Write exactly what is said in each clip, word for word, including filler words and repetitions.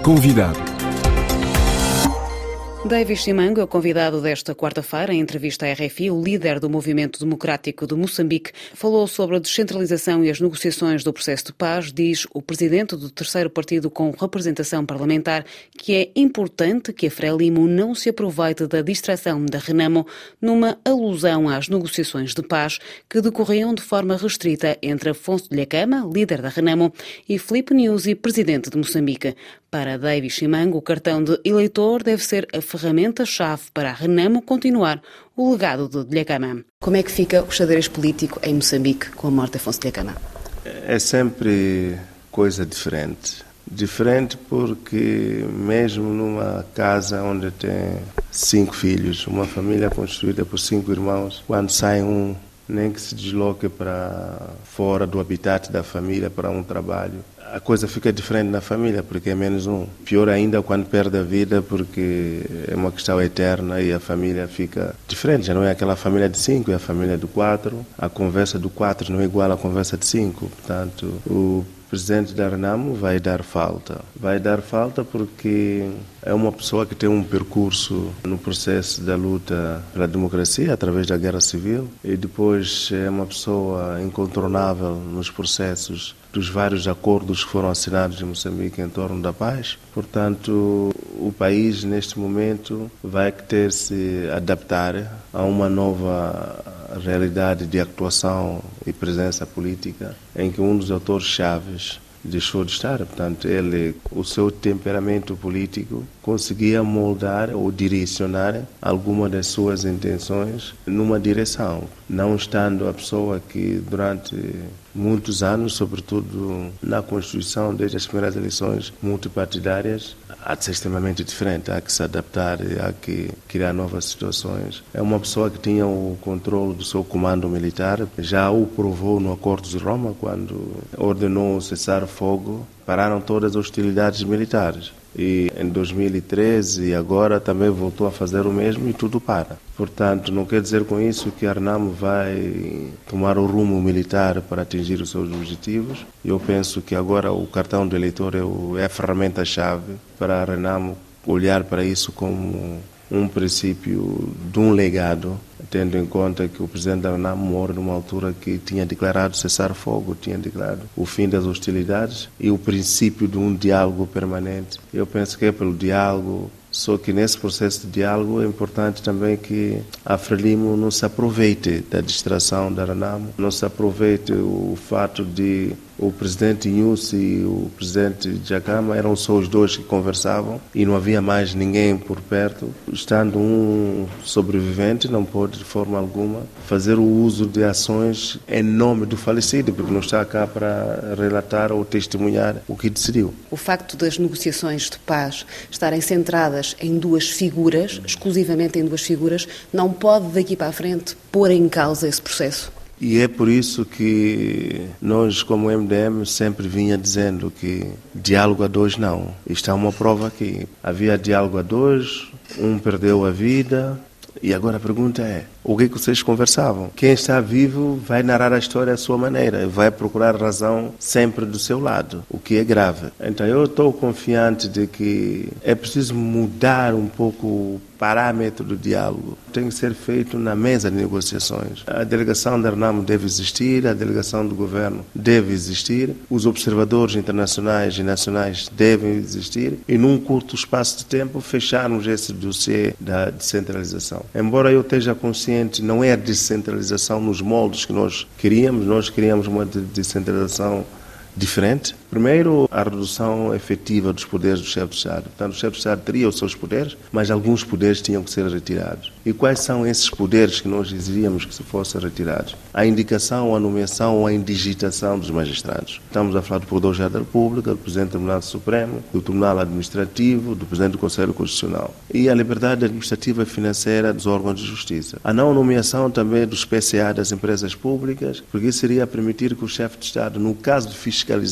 Convidado. Davis Simango é o convidado desta quarta-feira. Em entrevista à R F I, o líder do Movimento Democrático de Moçambique falou sobre a descentralização e as negociações do processo de paz. Diz o presidente do terceiro partido com representação parlamentar que é importante que a Frelimo não se aproveite da distração da Renamo numa alusão às negociações de paz que decorriam de forma restrita entre Afonso de Lhakama, líder da Renamo, e Filipe Nyusi, presidente de Moçambique. Para Davis Simango, o cartão de eleitor deve ser a ferramenta-chave para a Renamo continuar o legado de Lhakama. Como é que fica o xadrez político em Moçambique com a morte de Afonso de Lhakama? É sempre coisa diferente. Diferente porque mesmo numa casa onde tem cinco filhos, uma família construída por cinco irmãos, quando sai um, nem que se desloque para fora do habitat da família para um trabalho, a coisa fica diferente na família, porque é menos um. Pior ainda quando perde a vida, porque é uma questão eterna e a família fica diferente. Já não é aquela família de cinco, é a família de quatro. A conversa do quatro não é igual à conversa de cinco. Portanto, o presidente da Renamo vai dar falta. Vai dar falta porque é uma pessoa que tem um percurso no processo da luta pela democracia através da guerra civil e depois é uma pessoa incontornável nos processos dos vários acordos que foram assinados em Moçambique em torno da paz. Portanto, o país neste momento vai ter de se adaptar a uma nova realidade de atuação e presença política em que um dos autores-chaves deixou de estar. Portanto, ele, o seu temperamento político conseguia moldar ou direcionar alguma das suas intenções numa direção, não estando a pessoa que durante muitos anos, sobretudo na Constituição, desde as primeiras eleições multipartidárias, há de ser extremamente diferente, há que se adaptar, há que criar novas situações. É uma pessoa que tinha o controle do seu comando militar, já o provou no Acordo de Roma, quando ordenou cessar fogo, pararam todas as hostilidades militares. E em dois mil e treze e agora também voltou a fazer o mesmo e tudo para. Portanto, não quer dizer com isso que a Renamo vai tomar o rumo militar para atingir os seus objetivos. Eu penso que agora o cartão do eleitor é, o, é a ferramenta-chave para a Renamo olhar para isso como um princípio de um legado, tendo em conta que o presidente da Renamo morre numa altura que tinha declarado cessar fogo, tinha declarado o fim das hostilidades e o princípio de um diálogo permanente. Eu penso que é pelo diálogo, só que nesse processo de diálogo é importante também que a Frelimo não se aproveite da distração da Renamo, não se aproveite o fato de o presidente Nyusi e o presidente Lhakama eram só os dois que conversavam e não havia mais ninguém por perto. Estando um sobrevivente, não pode de forma alguma fazer o uso de ações em nome do falecido, porque não está cá para relatar ou testemunhar o que decidiu. O facto das negociações de paz estarem centradas em duas figuras, exclusivamente em duas figuras, não pode daqui para a frente pôr em causa esse processo? E é por isso que nós, como M D M, sempre vinha dizendo que diálogo a dois não. Isto é uma prova aqui. Havia diálogo a dois, um perdeu a vida, e agora a pergunta é, o que é que vocês conversavam? Quem está vivo vai narrar a história à sua maneira, vai procurar razão sempre do seu lado, o que é grave. Então eu estou confiante de que é preciso mudar um pouco o parâmetro do diálogo. Tem que ser feito na mesa de negociações. A delegação da Renamo deve existir, a delegação do governo deve existir, os observadores internacionais e nacionais devem existir e num curto espaço de tempo fecharmos esse dossiê da descentralização. Embora eu esteja consciente, não é a descentralização nos moldes que nós queríamos, nós queríamos uma descentralização diferente. Primeiro, a redução efetiva dos poderes do chefe de Estado. Portanto, o chefe de Estado teria os seus poderes, mas alguns poderes tinham que ser retirados. E quais são esses poderes que nós exigiríamos que se fossem retirados? A indicação, a nomeação ou a indigitação dos magistrados. Estamos a falar do Procurador-Geral da República, do Presidente do Tribunal Supremo, do Tribunal Administrativo, do Presidente do Conselho Constitucional. E a liberdade administrativa e financeira dos órgãos de justiça. A não nomeação também dos P C A das empresas públicas, porque isso seria permitir que o chefe de Estado, no caso de fiscalização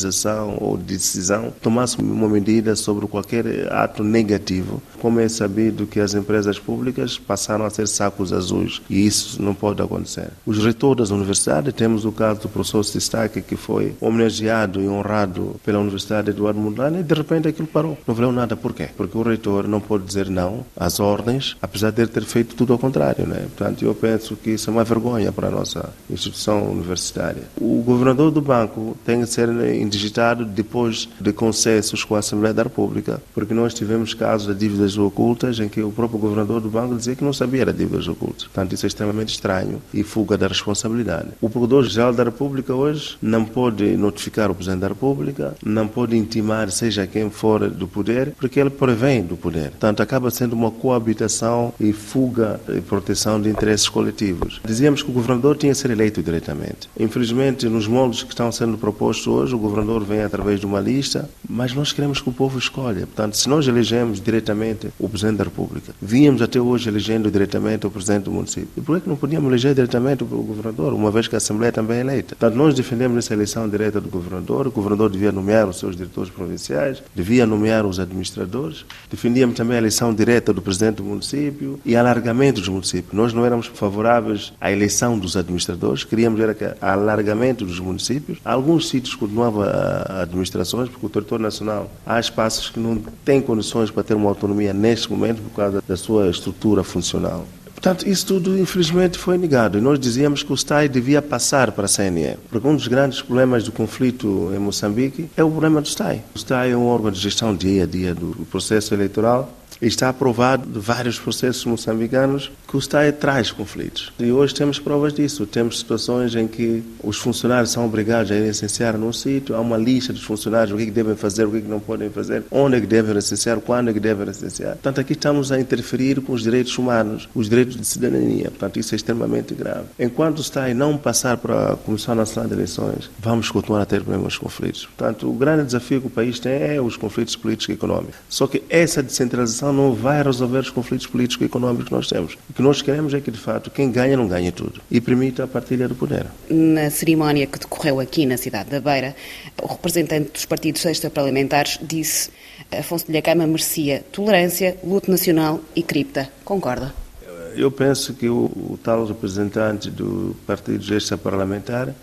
ação ou decisão, tomasse uma medida sobre qualquer ato negativo, como é sabido que as empresas públicas passaram a ser sacos azuis e isso não pode acontecer. Os reitores das universidades, temos o caso do professor Sistaque, que foi homenageado e honrado pela Universidade Eduardo Mondlane, e de repente aquilo parou. Não valeu nada. Por quê? Porque o reitor não pode dizer não às ordens, apesar de ter feito tudo ao contrário, né? Portanto, eu penso que isso é uma vergonha para a nossa instituição universitária. O governador do banco tem que ser indigitado depois de consensos com a Assembleia da República, porque nós tivemos casos de dívidas ocultas em que o próprio governador do banco dizia que não sabia de dívidas ocultas. Portanto, isso é extremamente estranho e fuga da responsabilidade. O Procurador-Geral da República hoje não pode notificar o Presidente da República, não pode intimar seja quem for do poder, porque ele provém do poder. Portanto, acaba sendo uma coabitação e fuga e proteção de interesses coletivos. Dizíamos que o governador tinha que ser eleito diretamente. Infelizmente, nos moldes que estão sendo propostos hoje, o governador vem através de uma lista, mas nós queremos que o povo escolha. Portanto, se nós elegemos diretamente o Presidente da República, vínhamos até hoje elegendo diretamente o Presidente do município. E por que não podíamos eleger diretamente o governador, uma vez que a Assembleia também é eleita? Portanto, nós defendemos essa eleição direta do governador. O governador devia nomear os seus diretores provinciais, devia nomear os administradores. Defendíamos também a eleição direta do Presidente do município e alargamento dos municípios. Nós não éramos favoráveis à eleição dos administradores, queríamos ver alargamento dos municípios. Alguns sítios continuavam a administrações, porque o território nacional há espaços que não têm condições para ter uma autonomia neste momento por causa da sua estrutura funcional. Portanto, isso tudo, infelizmente, foi negado. E nós dizíamos que o S T A I devia passar para a C N E. Porque um dos grandes problemas do conflito em Moçambique é o problema do S T A I. O S T A I é um órgão de gestão dia a dia do processo eleitoral. E está aprovado de vários processos moçambicanos que o S T A I traz conflitos. E hoje temos provas disso. Temos situações em que os funcionários são obrigados a ir licenciar num sítio, há uma lista dos funcionários, o que, é que devem fazer, o que, é que não podem fazer, onde é que devem licenciar, quando é que devem licenciar. Portanto, aqui estamos a interferir com os direitos humanos, os direitos de cidadania. Portanto, isso é extremamente grave. Enquanto o S T A I não passar para a Comissão Nacional de Eleições, vamos continuar a ter problemas com conflitos. Portanto, o grande desafio que o país tem é os conflitos políticos e económicos. Só que essa descentralização não vai resolver os conflitos políticos e económicos que nós temos. O que nós queremos é que, de fato, quem ganha não ganhe tudo e permita a partilha do poder. Na cerimónia que decorreu aqui na cidade da Beira, o representante dos partidos extraparlamentares disse que Afonso de Lhakama merecia tolerância, luto nacional e cripta. Concorda? Eu penso que o, o tal representante do partido extraparlamentar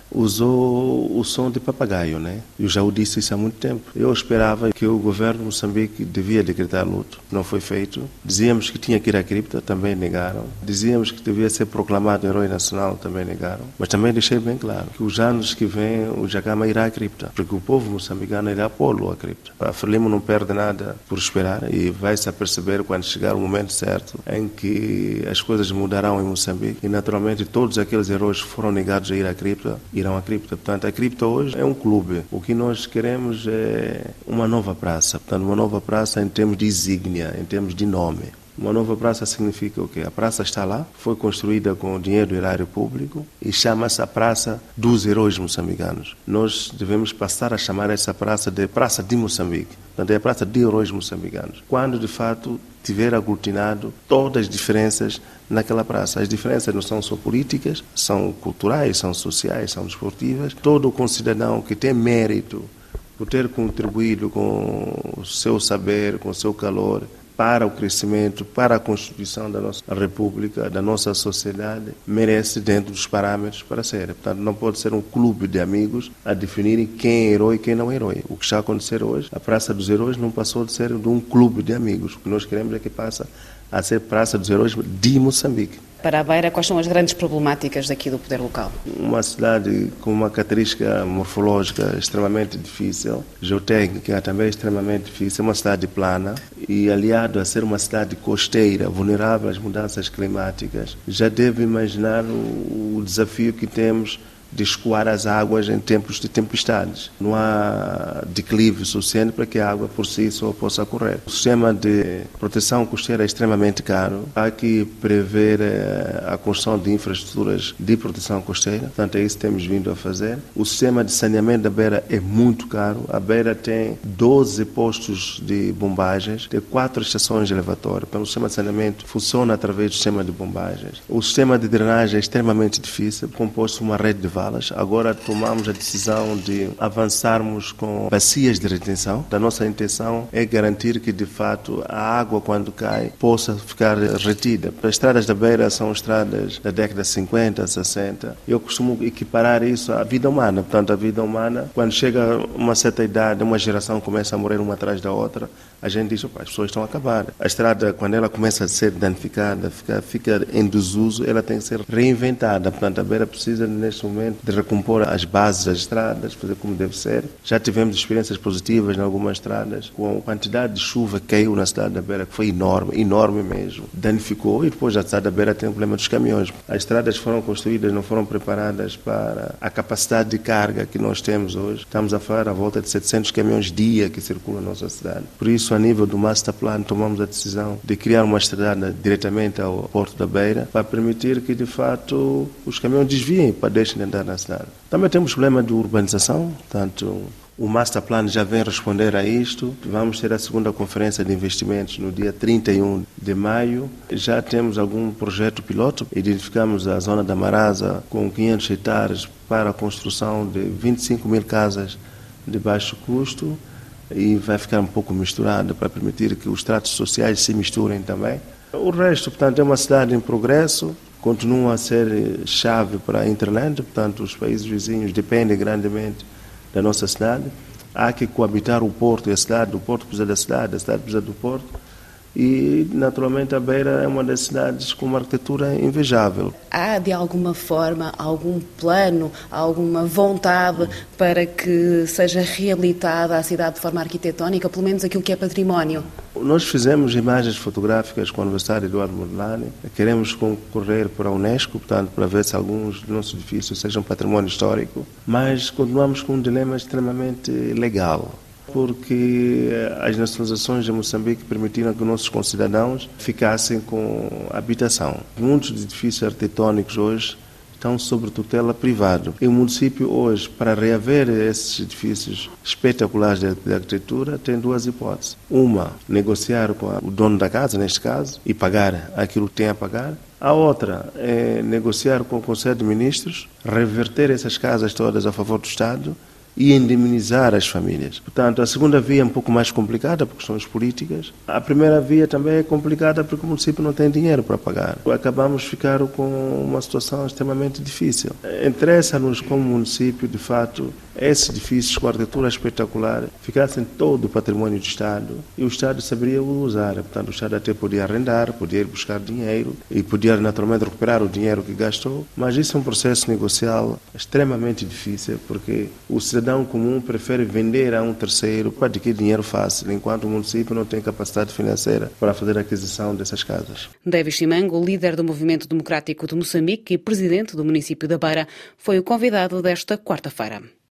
usou o som de papagaio, né? Eu já o disse isso há muito tempo. Eu esperava que o governo de Moçambique devia decretar luto. Não foi feito. Dizíamos que tinha que ir à cripta, também negaram. Dizíamos que devia ser proclamado herói nacional, também negaram. Mas também deixei bem claro que os anos que vêm o Lhakama irá à cripta, porque o povo moçambicano irá pô-lo à cripta. A Frelimo não perde nada por esperar e vai-se aperceber quando chegar o momento certo em que as As coisas mudarão em Moçambique e, naturalmente, todos aqueles heróis que foram negados a ir à cripta irão à cripta. Portanto, a cripta hoje é um clube. O que nós queremos é uma nova praça. Portanto, uma nova praça em termos de insígnia, em termos de nome. Uma nova praça significa o quê? A praça está lá, foi construída com o dinheiro do erário público e chama-se a Praça dos Heróis Moçambicanos. Nós devemos passar a chamar essa praça de Praça de Moçambique. Portanto, é a Praça de Heróis Moçambicanos. Quando, de fato, tiver aglutinado todas as diferenças naquela praça. As diferenças não são só políticas, são culturais, são sociais, são desportivas. Todo o concidadão que tem mérito por ter contribuído com o seu saber, com o seu calor, para o crescimento, para a constituição da nossa república, da nossa sociedade, merece dentro dos parâmetros para ser. Portanto, não pode ser um clube de amigos a definirem quem é herói e quem não é herói. O que está a acontecer hoje, a Praça dos Heróis não passou de ser de um clube de amigos. O que nós queremos é que passe a ser Praça dos Heróis de Moçambique. Para a Beira, quais são as grandes problemáticas daqui do poder local? Uma cidade com uma característica morfológica extremamente difícil, geotécnica também extremamente difícil, uma cidade plana e, aliado a ser uma cidade costeira, vulnerável às mudanças climáticas, já deve imaginar o, o desafio que temos de escoar as águas em tempos de tempestades. Não há declive suficiente para que a água por si só possa correr. O sistema de proteção costeira é extremamente caro. Há que prever a construção de infraestruturas de proteção costeira. Portanto, é isso que temos vindo a fazer. O sistema de saneamento da Beira é muito caro. A Beira tem doze postos de bombagens, tem quatro estações elevatórias. Então, o sistema de saneamento funciona através do sistema de bombagens. O sistema de drenagem é extremamente difícil, composto de uma rede de valas. Agora tomamos a decisão de avançarmos com bacias de retenção. A nossa intenção é garantir que, de fato, a água, quando cai, possa ficar retida. As estradas da Beira são estradas da década de cinquenta, sessenta. Eu costumo equiparar isso à vida humana. Portanto, a vida humana, quando chega a uma certa idade, uma geração começa a morrer uma atrás da outra, a gente diz, opa, as pessoas estão a acabar. A estrada, quando ela começa a ser danificada, fica, fica em desuso, ela tem que ser reinventada. Portanto, a Beira precisa, neste momento, de recompor as bases das estradas, fazer como deve ser. Já tivemos experiências positivas em algumas estradas, com a quantidade de chuva que caiu na cidade da Beira, que foi enorme, enorme mesmo. Danificou, e depois a cidade da Beira tem o problema dos caminhões. As estradas foram construídas, não foram preparadas para a capacidade de carga que nós temos hoje. Estamos a falar a volta de setecentos caminhões dia que circulam na nossa cidade. Por isso, a nível do Master Plan, tomamos a decisão de criar uma estrada diretamente ao Porto da Beira para permitir que, de fato, os caminhões desviem para deixar de andar na cidade. Também temos problema de urbanização, portanto, o Master Plan já vem responder a isto. Vamos ter a segunda conferência de investimentos no dia trinta e um de maio. Já temos algum projeto piloto. Identificamos a zona da Marasa com quinhentos hectares para a construção de vinte e cinco mil casas de baixo custo, e vai ficar um pouco misturado para permitir que os estratos sociais se misturem também. O resto, portanto, é uma cidade em progresso, continua a ser chave para a Interland, portanto, os países vizinhos dependem grandemente da nossa cidade. Há que coabitar o Porto e a cidade, o Porto precisa da cidade, a cidade precisa do Porto. E, naturalmente, a Beira é uma das cidades com uma arquitetura invejável. Há, de alguma forma, algum plano, alguma vontade para que seja reabilitada a cidade de forma arquitetónica, pelo menos aquilo que é património? Nós fizemos imagens fotográficas com a Universidade Eduardo Mondlane. Queremos concorrer para a Unesco, portanto, para ver se alguns dos nossos edifícios sejam património histórico, mas continuamos com um dilema extremamente legal, porque as nacionalizações de Moçambique permitiram que nossos concidadãos ficassem com habitação. Muitos edifícios arquitetônicos hoje estão sob tutela privada. E o município hoje, para reaver esses edifícios espetaculares de arquitetura, tem duas hipóteses. Uma, negociar com o dono da casa, neste caso, e pagar aquilo que tem a pagar. A outra é negociar com o Conselho de Ministros, reverter essas casas todas a favor do Estado e indemnizar as famílias. Portanto, a segunda via é um pouco mais complicada por questões políticas. A primeira via também é complicada porque o município não tem dinheiro para pagar. Acabamos de ficar com uma situação extremamente difícil. Interessa-nos, como município, de fato, esses edifícios com arquitetura espetacular ficassem todo o património do Estado e o Estado saberia usar. Portanto, o Estado até podia arrendar, podia ir buscar dinheiro e podia naturalmente recuperar o dinheiro que gastou, mas isso é um processo negocial extremamente difícil, porque o cidadão comum prefere vender a um terceiro para adquirir dinheiro fácil, enquanto o município não tem capacidade financeira para fazer a aquisição dessas casas. Davis Simango, líder do Movimento Democrático de Moçambique e presidente do município da Beira, foi o convidado desta quarta-feira.